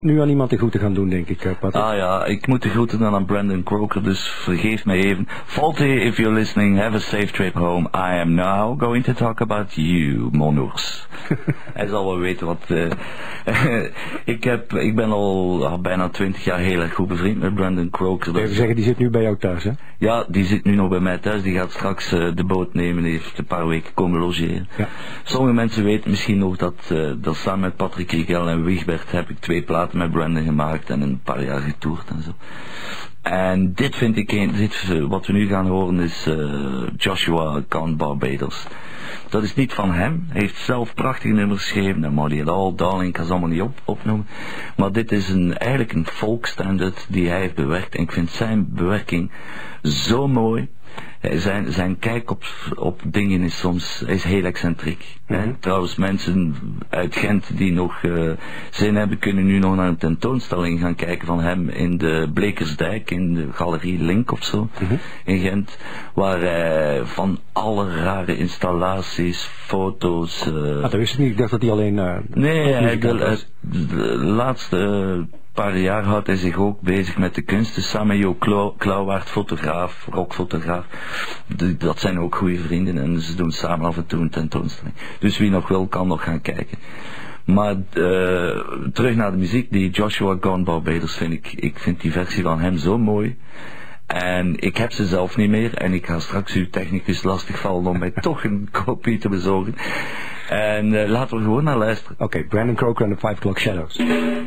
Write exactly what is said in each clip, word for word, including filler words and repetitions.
nu aan iemand de groeten gaan doen, denk ik, uh, Patrick. Ah ja, ik moet de groeten dan aan Brandon Croker, dus vergeef mij even. Faulty, if you're listening, have a safe trip home. I am now going to talk about you, Monours. Hij zal wel weten wat... Uh, ik, heb, ik ben al, al bijna twintig jaar heel erg goed bevriend met Brandon Croker. Even zeggen, die zit nu bij jou thuis, hè? Ja, die zit nu nog bij mij thuis. Die gaat straks uh, de boot nemen, die heeft een paar weken komen logeren. Ja. Sommige mensen weten misschien nog dat, uh, dat samen met Patrick Rigel en Wigbert heb ik twee platen met Brandon gemaakt en een paar jaar getoerd en zo. En dit vind ik een, dit, uh, wat we nu gaan horen is uh, Joshua Gone Barbados. Dat is niet van hem. Hij heeft zelf prachtige nummers geschreven. En Money at All, Darling, ik kan ze allemaal niet op, opnoemen. Maar dit is een, eigenlijk een folkstandard die hij heeft bewerkt. En ik vind zijn bewerking zo mooi. Zijn, zijn kijk op, op dingen is soms is heel excentriek. Mm-hmm. Hè? Trouwens, mensen uit Gent die nog uh, zin hebben, kunnen nu nog naar een tentoonstelling gaan kijken van hem in de Blekersdijk, in de Galerie Link of zo, mm-hmm. in Gent, waar hij van alle rare installaties, foto's... Uh, ah, dat wist ik niet, ik dacht dat hij alleen... Uh, nee, hij, de, de, de laatste... Uh, paar jaar houdt hij zich ook bezig met de kunsten, samen met Jo Klauw, Klauwaard, fotograaf, rockfotograaf. De, dat zijn ook goede vrienden en ze doen samen af en toe een tentoonstelling. Dus wie nog wil, kan nog gaan kijken. Maar uh, terug naar de muziek, die Joshua Gone Barbados vind ik, ik vind die versie van hem zo mooi. En ik heb ze zelf niet meer en ik ga straks uw technicus lastigvallen om mij toch een kopie te bezorgen. En uh, laten we gewoon naar luisteren. Oké, okay, Brandon Croker en de Five O'Clock Shadows.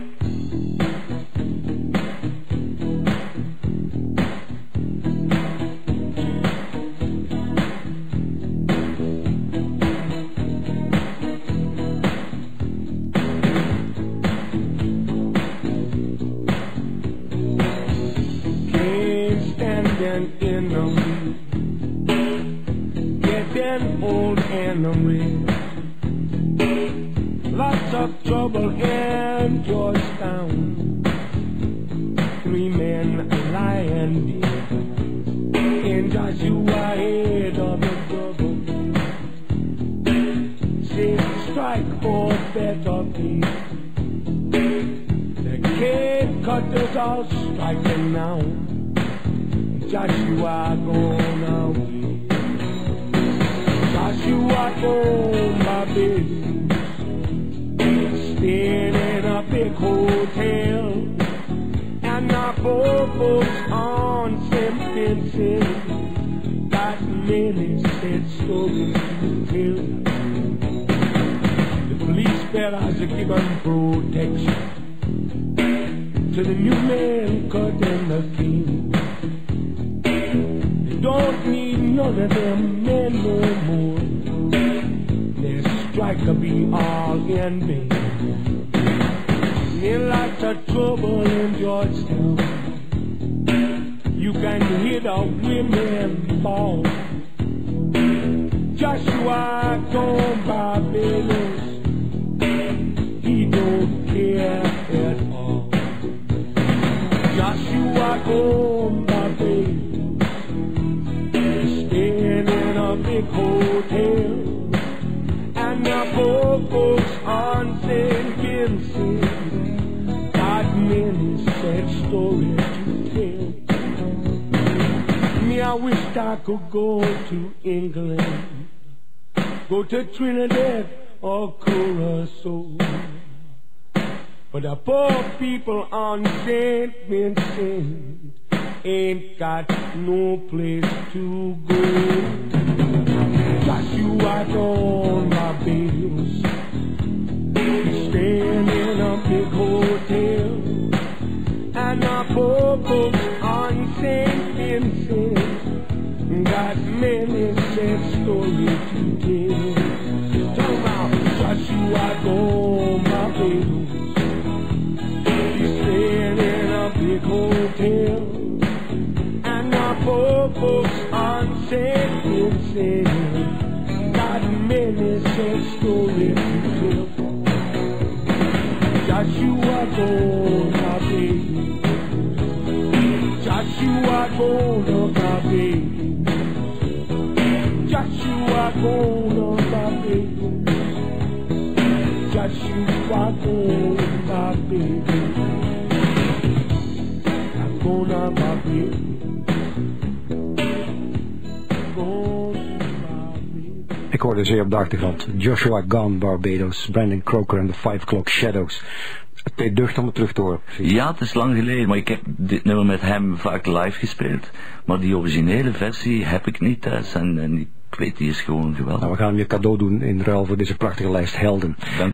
In the getting old and red. Lots of trouble in Georgetown. Three men lying dead in Joshua head of the trouble. Six strike for better pay. The cave cutters are striking now. Joshua gone away. Joshua gone my baby. Staying in a big hotel. And our folks on Saint Vincent got many sad stories to tell. The police fellas are giving protection to the new man cutting the king. Don't need none of them men no more. Their strike will be all in vain. In lots of trouble in Georgetown. You can hear the women bawl. Joshua gone Barbados. He don't care at all. Joshua gone Barbados. Staying in a big hotel. And the folks on Saint Vincent got many sad stories to tell. Me, I wished I could go to England, go to Trinidad or Curacao. But the poor people on Saint Vincent ain't got no place to go. Joshua gone Barbados. He's staying in a big hotel. And the poor folks on Saint Vincent got many sad stories to tell. Talk about Joshua gone Barbados. He's staying in a big hotel. Poor folks on Saint Vincent got many sad stories to tell. Joshua gonna be, Joshua gonna be, Joshua gonna be, Joshua gonna be. gone on my bed. Gone to my bed. Ik hoorde zeer op de achtergrond Joshua Gone, Barbados, Brandon Croker en de Five O'Clock Shadows. Het deed deugd om het terug te horen. Ja, het is lang geleden, maar ik heb dit nummer met hem vaak live gespeeld. Maar die originele versie heb ik niet thuis en, en ik weet, die is gewoon geweldig. Nou, we gaan hem je cadeau doen in ruil voor deze prachtige lijst helden. Dank